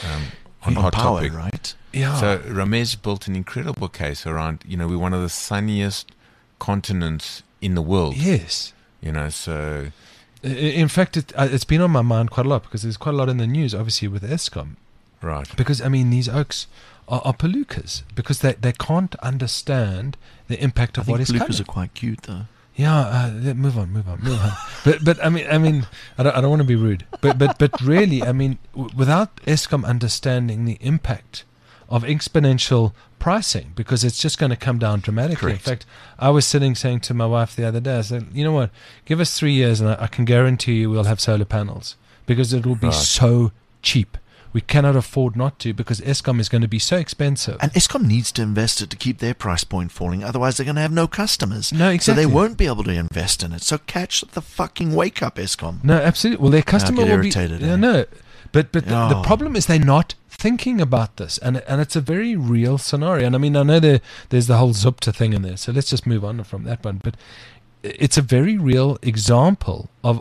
on hot power, topic. right? Yeah. So Ramez built an incredible case around, we're one of the sunniest continents in the world. Yes. So In fact, it's been on my mind quite a lot, because there's quite a lot in the news, obviously, with Eskom. right. Because, these oaks are palookas, because they can't understand the impact I of think what is coming. Lucas are quite cute, though. Yeah, move on. But I mean, I don't want to be rude. But really, without Eskom understanding the impact of exponential pricing, because it's just going to come down dramatically. Correct. In fact, I was saying to my wife the other day, I said, you know what, give us 3 years and I can guarantee you we'll have solar panels, because it will be Right. so cheap. We cannot afford not to, because Eskom is going to be so expensive. And Eskom needs to invest it to keep their price point falling. Otherwise, they're going to have no customers. No, exactly. So they won't be able to invest in it. So catch the fucking wake up, Eskom. No, absolutely. Well, their customer get will irritated, be. Yeah, eh? no, but the Oh. problem is they're not thinking about this, and it's a very real scenario. And I know there's the whole Zupta thing in there, so let's just move on from that one. But it's a very real example of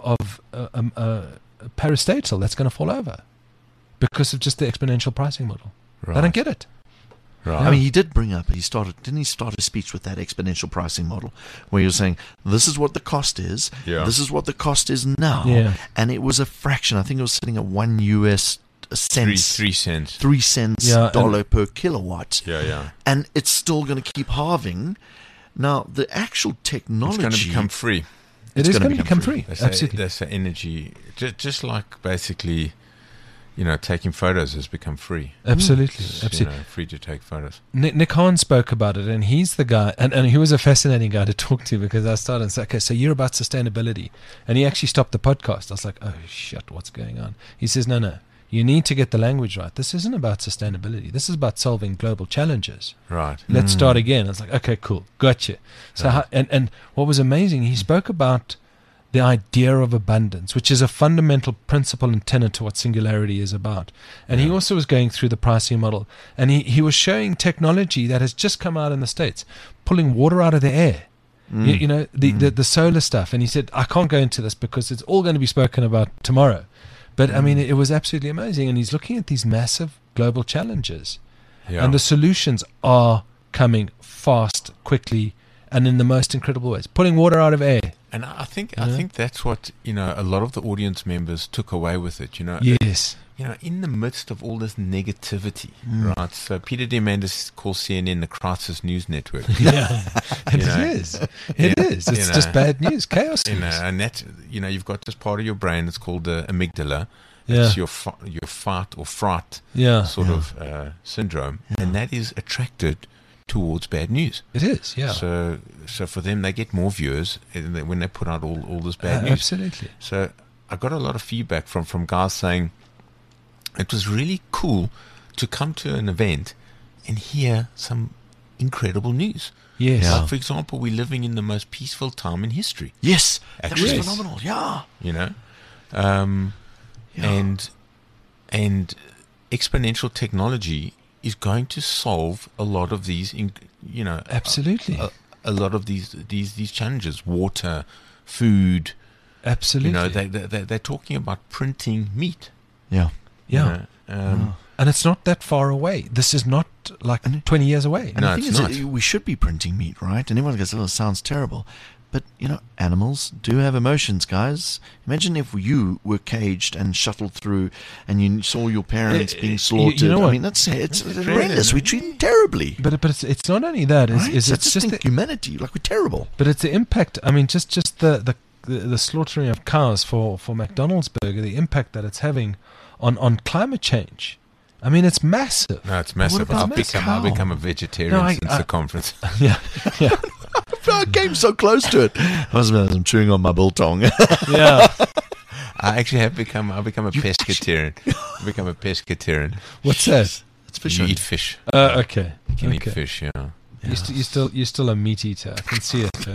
a parastatal that's going to fall over because of just the exponential pricing model. Right. They don't get it. Right. I mean, he did bring up, didn't he start his speech with that exponential pricing model where he was saying, this is what the cost is, Yeah. this is what the cost is now, Yeah. and it was a fraction. I think it was sitting at $1 cents, 3 cents. 3 cents Yeah, dollar per kilowatt, Yeah. and it's still going to keep halving. Now, the actual technology... It's going to become free. It It's is gonna going to become free. That's Absolutely. That's the energy. Just like basically, taking photos has become free. Absolutely. It's, Absolutely. free to take photos. Nick Hahn spoke about it, and he's the guy, and he was a fascinating guy to talk to, because I started and said, okay, so you're about sustainability. And he actually stopped the podcast. I was like, oh, shit, what's going on? He says, no, you need to get the language right. This isn't about sustainability. This is about solving global challenges. Right. Let's start again. I was like, okay, cool, gotcha. So, Right. and what was amazing, he spoke about the idea of abundance, which is a fundamental principle and tenet to what singularity is about. And he Yeah. also was going through the pricing model, and he was showing technology that has just come out in the States, pulling water out of the air. The solar stuff. And he said, I can't go into this because it's all going to be spoken about tomorrow. But it was absolutely amazing. And he's looking at these massive global challenges. Yeah. And the solutions are coming fast, quickly, and in the most incredible ways. Pulling water out of air. And I think that's what a lot of the audience members took away with it. Yes. In the midst of all this negativity, right? So Peter Diamandis calls CNN the crisis news network. Yeah. It You know, is. It is. It's just bad news, chaos news. And that you've got this part of your brain that's called the amygdala. Yeah. It's your fight or fright Yeah. sort of syndrome, and that is attracted towards bad news. It is, yeah. So for them, they get more viewers when they put out all this bad news. Absolutely. So I got a lot of feedback from guys saying it was really cool to come to an event and hear some incredible news. Yes. Yeah. Like, for example, we're living in the most peaceful time in history. Yes, that Actually. was phenomenal. Yeah. You know, Yeah. and exponential technology is going to solve a lot of these, Absolutely. a lot of these challenges. Water, food. Absolutely. You know, they're talking about printing meat. Yeah. yeah. You know, And it's not that far away. This is not like 20 years away. And No, the thing it's is, not. we should be printing meat, right? And everyone goes, "Oh, it sounds terrible." But, animals do have emotions, guys. Imagine if you were caged and shuttled through and you saw your parents being slaughtered. you know what? I mean, it's horrendous. We treat them terribly. But it's not only that. Right? It's So just think the, humanity, like we're terrible. but it's the impact. I mean, just the slaughtering of cows for McDonald's burger, the impact that it's having on climate change. I mean, it's massive. no, it's massive. about I've become a vegetarian No, since the conference. Yeah, yeah, I came so close to it. I'm chewing on my biltong. yeah. I actually have become a pescatarian. I've become a pescatarian. What's that? It's fish. You eat fish. Okay. You can eat Okay. fish, yeah. You're still a meat eater. I can see it.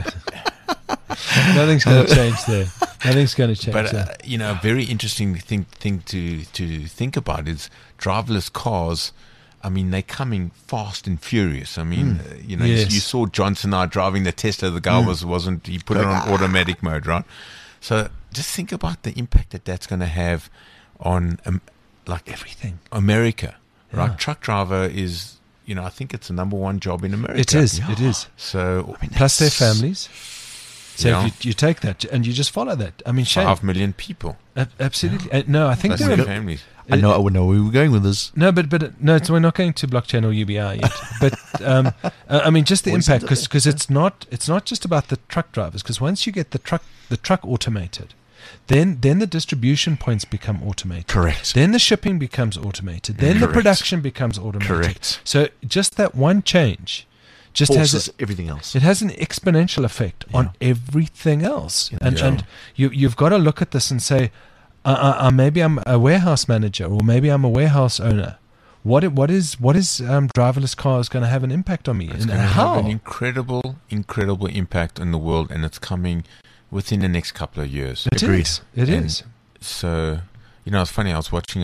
Nothing's going to change there. Nothing's going to change But there. a very interesting thing to think about is driverless cars. I mean, they're coming fast and furious. I mean, Yes. you saw Johnson now driving the Tesla. The guy wasn't. He put it on automatic mode, right? So just think about the impact that's going to have on like Everything. America, right? Yeah. Truck driver is, I think it's the number one job in America. It is. Yeah. It is. So Plus their families. So Yeah. if you take that and you just follow that. I mean, Shane, 5 million people. absolutely. No, I think Plus there their are. families. I know where we were going with this. No, but no, we're not going to blockchain or UBI yet. But I mean, just the Always impact, into because it's not just about the truck drivers. Because once you get the truck automated, then the distribution points become automated. Correct. Then the shipping becomes automated. Then the Correct. production becomes automated. Correct. So just that one change just Forces has everything else. it has an exponential effect on everything else. And you've got to look at this and say, maybe I'm a warehouse manager, or maybe I'm a warehouse owner. What is driverless cars going to have an impact on me? It's And going to how? have an incredible impact on the world, and it's coming within the next couple of years. It Agreed. is. It And is. So, it's funny. I was watching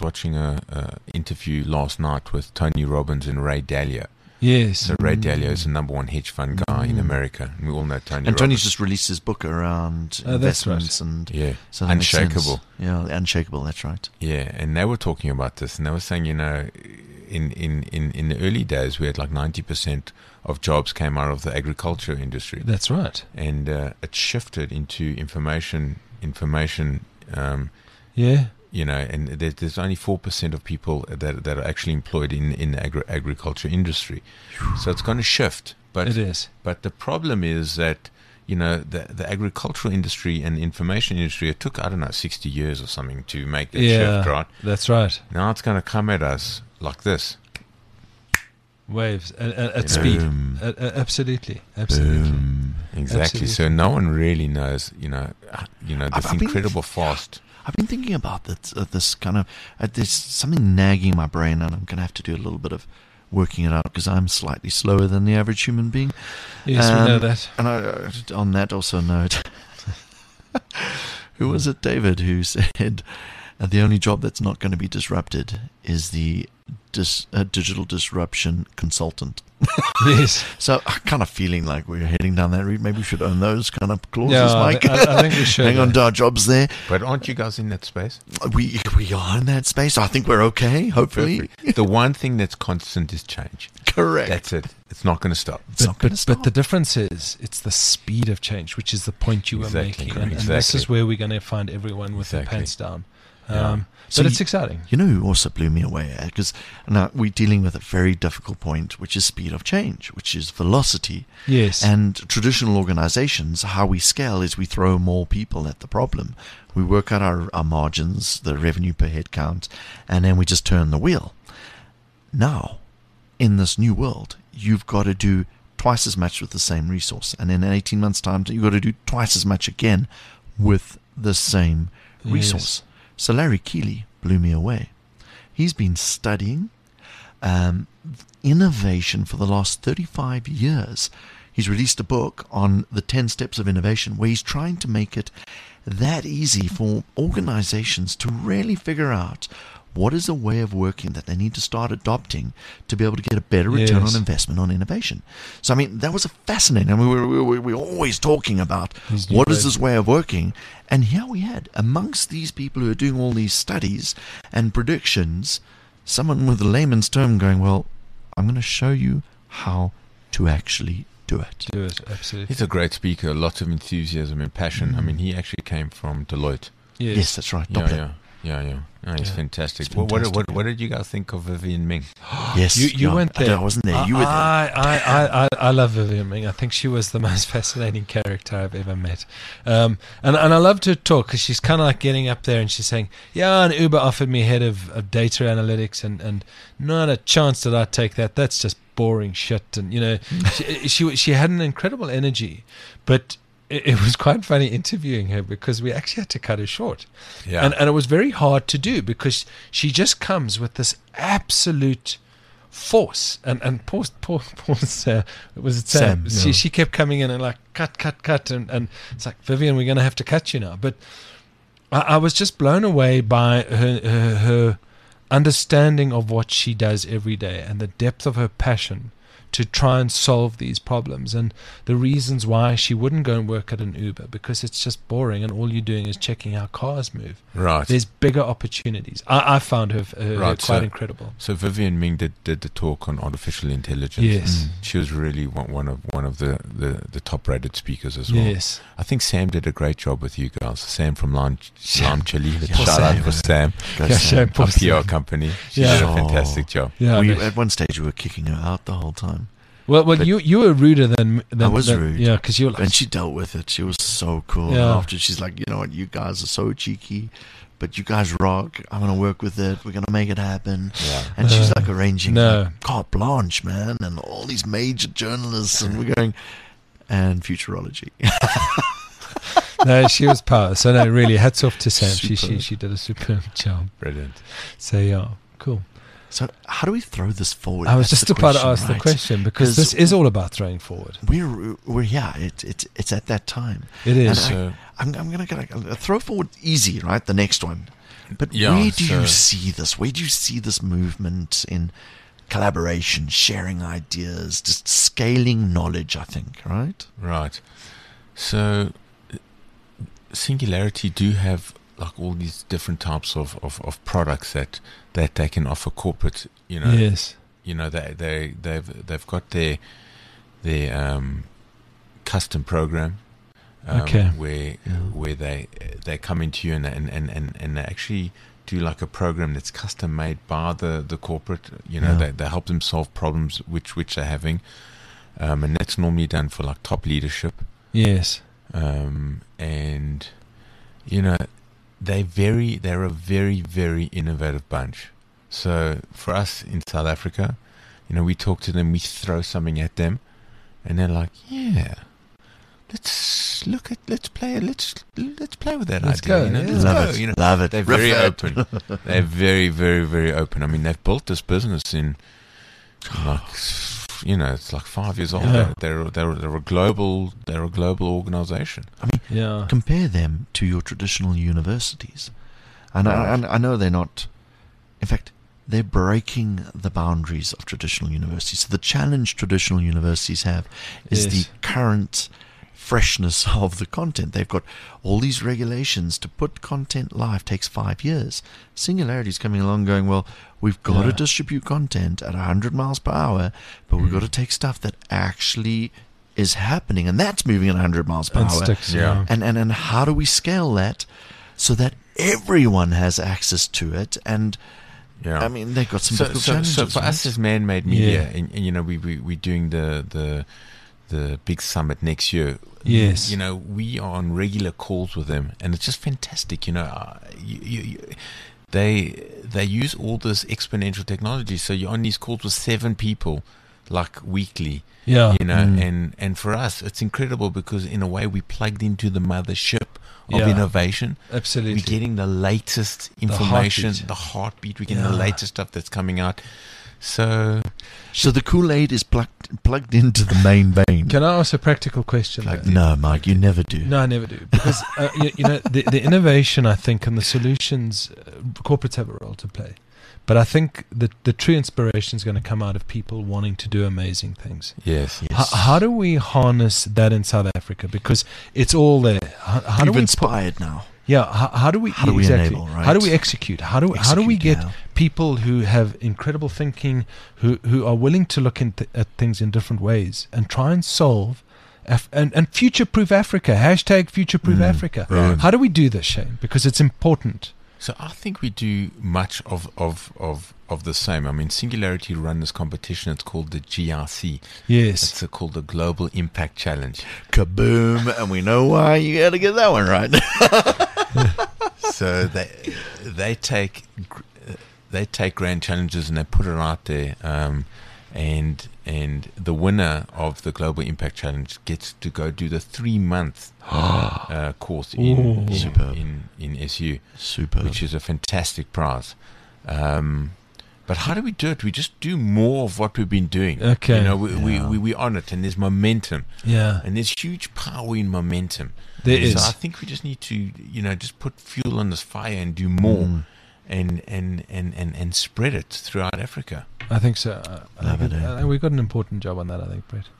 a interview last night with Tony Robbins and Ray Dalio. Yes. So Ray Dalio is the number one hedge fund guy in America, and we all know Tony. And Tony's Robbins. just released his book around Oh, that's investments and Yeah, so that makes sense. Unshakable. Yeah, Unshakable. That's right. Yeah, and they were talking about this, and they were saying, in the early days, we had like 90% of jobs came out of the agriculture industry, That's right. and it shifted into information. Yeah. And there's only 4% of people that are actually employed in the agriculture industry. So it's going to shift. But It is. But the problem is that, the agricultural industry and the information industry, it took, 60 years or something to make that shift, right? That's right. Now it's going to come at us like this. Waves at speed. Absolutely. Exactly. Absolutely. So no one really knows, this I've been- incredible fast. I've been thinking about this kind of. There's something nagging in my brain, and I'm going to have to do a little bit of working it out because I'm slightly slower than the average human being. Yes, we know that. And on that also note, who was it, David, who said the only job that's not going to be disrupted is the digital disruption consultant. Yes. So I'm kind of feeling like we're heading down that route. Maybe we should own those kind of clauses, Yeah, Mike. I think we should. Hang on to our jobs there. But aren't you guys in that space? We are in that space. I think we're okay, hopefully. Perfect. The one thing that's constant is change. Correct. That's it. It's not going to stop. It's not gonna But the stop. difference is it's the speed of change, which is the point you were Exactly, making. And this exactly. is where we're going to find everyone with their Exactly. pants down. Yeah. So But it's exciting. You know who also blew me away? Because now we're dealing with a very difficult point, which is speed of change, which is velocity. Yes. And traditional organizations, how we scale is we throw more people at the problem. We work out our margins, the revenue per head count, and then we just turn the wheel. Now, in this new world, you've got to do twice as much with the same resource. And in 18 months' time, you've got to do twice as much again with the same resource. Yes. So Larry Keeley blew me away. He's been studying innovation for the last 35 years. He's released a book on the 10 steps of innovation where he's trying to make it that easy for organizations to really figure out what is a way of working that they need to start adopting to be able to get a better return on investment on innovation. So, I mean, that was a fascinating. I mean, we're always talking about what is this way of working. And here we had, amongst these people who are doing all these studies and predictions, someone with a layman's term going, well, I'm going to show you how to actually do it. Do it, absolutely. He's a great speaker, lots of enthusiasm and passion. I mean, he actually came from Deloitte. Yes, that's right. Yeah. Oh, he's fantastic. What did you guys think of Vivian Ming? Yes, you went there. I wasn't there. You were there. I love Vivian Ming. I think she was the most fascinating character I've ever met. And I loved her talk because she's kind of like getting up there and she's saying, yeah, and Uber offered me head of data analytics and not a chance that I'd take that. That's just boring shit. And, you know, she had an incredible energy, but it was quite funny interviewing her because we actually had to cut her short. Yeah. And it was very hard to do because she just comes with this absolute force. And poor was it Sam? She kept coming in and like, cut. And it's like, Vivian, we're going to have to cut you now. But I was just blown away by her understanding of what she does every day and the depth of her passion to try and solve these problems, and the reasons why she wouldn't go and work at an Uber because it's just boring and all you're doing is checking how cars move. Right. There's bigger opportunities. I found her quite incredible. So Vivian Ming did the talk on artificial intelligence. Yes. She was really one of the top-rated speakers as well. Yes. I think Sam did a great job with you guys. Sam from Lime Chili. Shout out for Sam. Sam. Our PR company. She did a fantastic job. Yeah, at one stage we were kicking her out the whole time. Well, you were ruder than I was rude. Yeah, because you were like, and she dealt with it. She was so cool. Yeah. After she's like, you know what, you guys are so cheeky, but you guys rock. I'm gonna work with it. We're gonna make it happen. Yeah. And she's like arranging carte blanche, man, and all these major journalists, and we're going and futurology. No, she was power. So no, really, hats off to Sam. She did a superb job. Brilliant. So yeah, cool. So how do we throw this forward? I was just about to ask the question because this is all about throwing forward. We're it's at that time. It is. I'm gonna throw forward easy, right? The next one. But where do you see this? Where do you see this movement in collaboration, sharing ideas, just scaling knowledge? I think, right? Right. So Singularity do have like all these different types of products that they can offer corporate, you know. Yes. You know, they've got their custom program, where they come into you and they actually do like a program that's custom made by the corporate. You know, they help them solve problems which they're having, and that's normally done for like top leadership. Yes. And you know, they're a very, very innovative bunch. So for us in South Africa, you know, we talk to them, we throw something at them, and they're like, yeah, let's play with that let's idea. Go, you know, yeah. let's Love go. it. You know, Love it. They're very open. They're very, very, very open. I mean, they've built this business in like, you know, it's like 5 years old. Yeah. They're a global organization. I mean, compare them to your traditional universities, and I know they're not. In fact, they're breaking the boundaries of traditional universities. So the challenge traditional universities have is the current freshness of the content. They've got all these regulations. To put content live takes 5 years. Singularity's coming along going, well, we've got to distribute content at 100 miles per hour, but we've got to take stuff that actually is happening, and that's moving at 100 miles per hour. Sticks, And how do we scale that so that everyone has access to it? And I mean, they've got some difficult challenges. So for us as Man-Made Media, and you know, we're doing the big summit next year. Yes. You know, we are on regular calls with them, and it's just fantastic. You know, they use all this exponential technology. So you're on these calls with 7 people like weekly. Yeah. You know, and for us, it's incredible because in a way we plugged into the mothership of innovation. Absolutely. We're getting the latest information, heartbeat. the heartbeat. We're getting the latest stuff that's coming out. So the Kool-Aid is plugged into the main vein. Can I ask a practical question? No, Mike, you never do. No, I never do. Because, the innovation, I think, and the solutions, corporates have a role to play. But I think the true inspiration is going to come out of people wanting to do amazing things. Yes. How do we harness that in South Africa? Because it's all there. How do we inspired now. Yeah. How do we enable, right? How do we execute? How do we get people who have incredible thinking, who are willing to look at things in different ways and try and solve and future-proof Africa? # future-proof Africa. Right. How do we do this, Shane? Because it's important. So I think we do much of the same. I mean, Singularity run this competition. It's called the GRC. Yes. It's called the Global Impact Challenge. Kaboom! And we know why you got to get that one right. So they take grand challenges and they put it out there. And the winner of the Global Impact Challenge gets to go do the 3-month course in SU, which is a fantastic prize. But how do we do it? We just do more of what we've been doing. Okay. You know, we on it, and there's momentum. Yeah. And there's huge power in momentum. There is. So I think we just need to, just put fuel on this fire and do more. And spread it throughout Africa. I think so. I think we've got an important job on that, I think, Brett.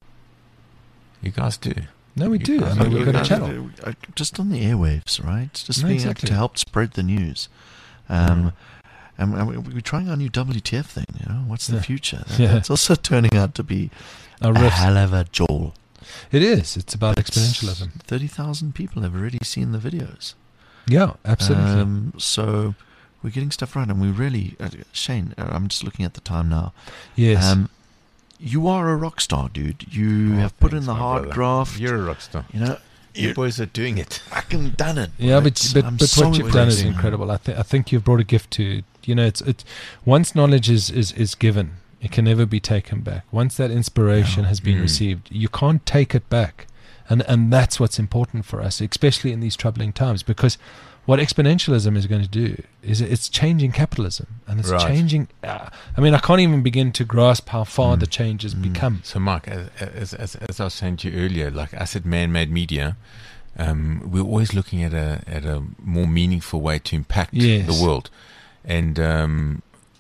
You guys do. No, we do. I mean, we've got a channel. Just on the airwaves, right? Just being exactly. to help spread the news. And we're trying our new WTF thing, What's the future? It's also turning out to be a hell of a jol. It is. It's about exponentialism. 30,000 people have already seen the videos. Yeah, absolutely. So we're getting stuff right, and we really, Shane, I'm just looking at the time now. Yes. You are a rock star, dude. You have put in the hard graft. You're a rock star. You boys are doing it. Fucking done it. Yeah, right? but what you've done is incredible. I think you've brought a gift to. It's once knowledge is given, it can never be taken back. Once that inspiration has been received, you can't take it back. And that's what's important for us, especially in these troubling times, because what exponentialism is going to do is it's changing capitalism, and it's changing. I can't even begin to grasp how far the change has become. So, Mark, as I was saying to you earlier, like I said, man-made media, we're always looking at a more meaningful way to impact the world, and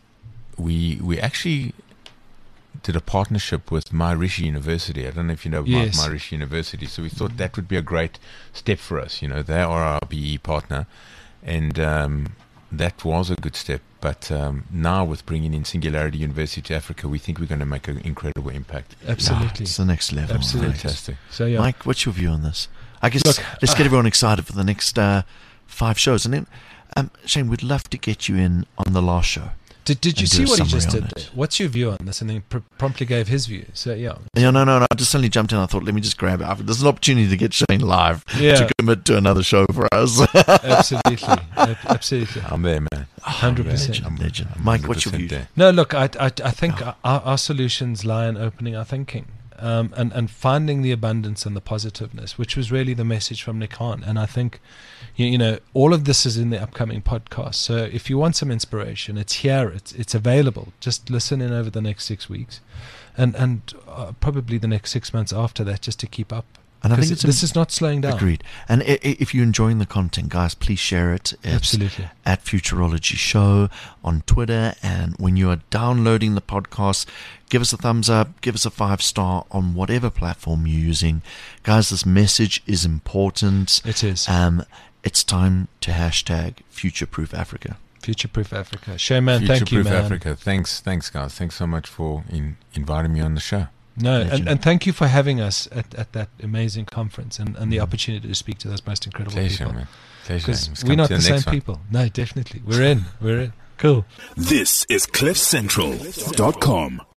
we actually did a partnership with Maharishi University. I don't know if you know about Maharishi University. So we thought that would be a great step for us. They are our BE partner, and that was a good step. But now with bringing in Singularity University to Africa, we think we're going to make an incredible impact. Absolutely. It's the next level. Absolutely. Fantastic. So, yeah. Mike, what's your view on this? I guess let's get everyone excited for the next 5 shows. And then, Shane, we'd love to get you in on the last show. Did you see what he just did there? What's your view on this? And then promptly gave his view. So, yeah. No. I just suddenly jumped in. I thought, let me just grab it. There's an opportunity to get Shane live to commit to another show for us. Absolutely. Absolutely. I'm there, man. 100%. Legend. Mike, what's your view? There. No, look, I think our solutions lie in opening our thinking. And finding the abundance and the positiveness, which was really the message from Nick Hahn. And I think, all of this is in the upcoming podcast. So if you want some inspiration, it's here. It's available. Just listen in over the next 6 weeks, and probably the next 6 months after that, just to keep up. And I think this is not slowing down. Agreed. And if you're enjoying the content, guys, please share it. It's absolutely. At Futurology Show on Twitter. And when you are downloading the podcast, give us a thumbs up, give us a 5-star on whatever platform you're using. Guys, this message is important. It is. It's time to hashtag Future-Proof Africa. Future-Proof Africa. Shane, man, thank you, man. Future-Proof Africa. Thanks, guys. Thanks so much for inviting me on the show. No, and thank you for having us at that amazing conference and the opportunity to speak to those most incredible people. Man. Pleasure. Because we're not the same people. No, definitely. We're in. Cool. This is CliffCentral.com.